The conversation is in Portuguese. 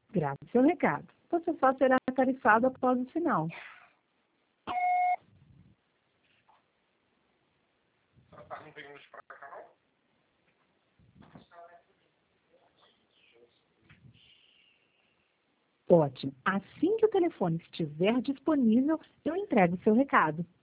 Grave seu recado. Você só será tarifado após o sinal. Ótimo. Assim que o telefone estiver disponível, eu entrego seu recado.